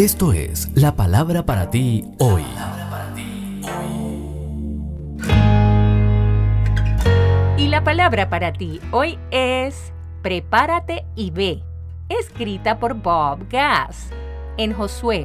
Esto es la palabra para ti hoy. Y la palabra para ti hoy es Prepárate y ve, escrita por Bob Gass. En Josué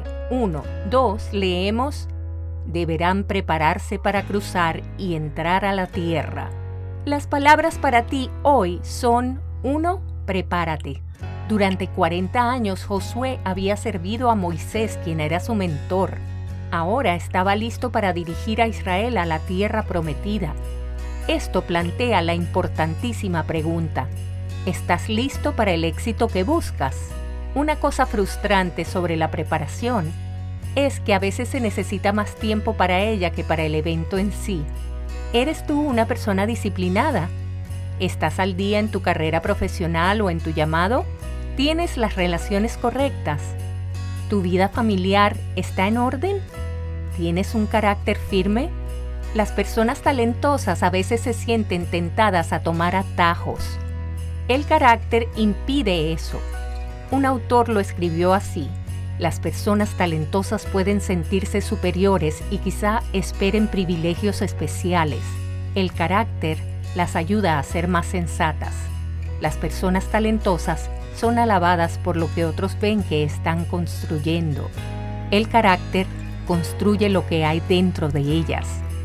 1:2 leemos: deberán prepararse para cruzar y entrar a la tierra. Las palabras para ti hoy son 1. Prepárate. Durante 40 años Josué había servido a Moisés, quien era su mentor. Ahora estaba listo para dirigir a Israel a la tierra prometida. Esto plantea la importantísima pregunta: ¿estás listo para el éxito que buscas? Una cosa frustrante sobre la preparación es que a veces se necesita más tiempo para ella que para el evento en sí. ¿Eres tú una persona disciplinada? ¿Estás al día en tu carrera profesional o en tu llamado? ¿Tienes las relaciones correctas? ¿Tu vida familiar está en orden? ¿Tienes un carácter firme? Las personas talentosas a veces se sienten tentadas a tomar atajos. El carácter impide eso. Un autor lo escribió así: las personas talentosas pueden sentirse superiores y quizá esperen privilegios especiales. El carácter las ayuda a ser más sensatas. Las personas talentosas son alabadas por lo que otros ven que están construyendo. El carácter construye lo que hay dentro de ellas.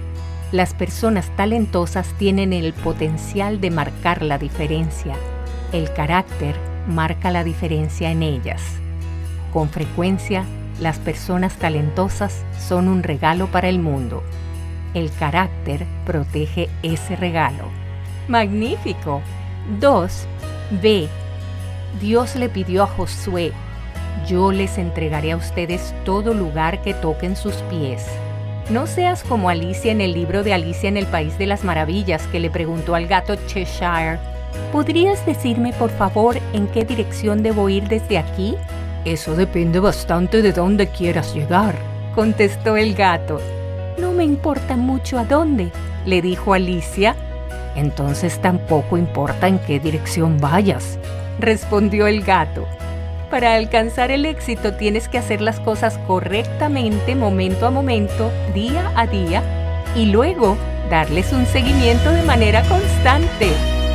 Las personas talentosas tienen el potencial de marcar la diferencia. El carácter marca la diferencia en ellas. Con frecuencia, las personas talentosas son un regalo para el mundo. El carácter protege ese regalo. ¡Magnífico! 2. Ve. Dios le pidió a Josué: yo les entregaré a ustedes todo lugar que toquen sus pies. No seas como Alicia en el libro de Alicia en el País de las Maravillas, que le preguntó al gato Cheshire: ¿podrías decirme por favor en qué dirección debo ir desde aquí? Eso depende bastante de dónde quieras llegar, contestó el gato. No me importa mucho a dónde, le dijo Alicia. Entonces tampoco importa en qué dirección vayas, respondió el gato. Para alcanzar el éxito tienes que hacer las cosas correctamente, momento a momento, día a día, y luego darles un seguimiento de manera constante.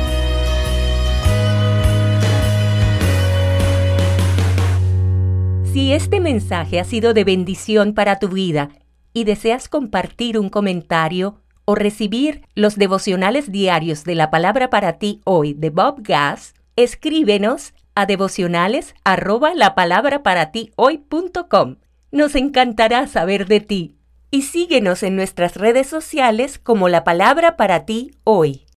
Si este mensaje ha sido de bendición para tu vida y deseas compartir un comentario o recibir los devocionales diarios de la palabra para ti hoy de Bob Gass, escríbenos a devocionales@lapalabraparatihoy.com. Nos encantará saber de ti. Y síguenos en nuestras redes sociales como La Palabra para ti hoy.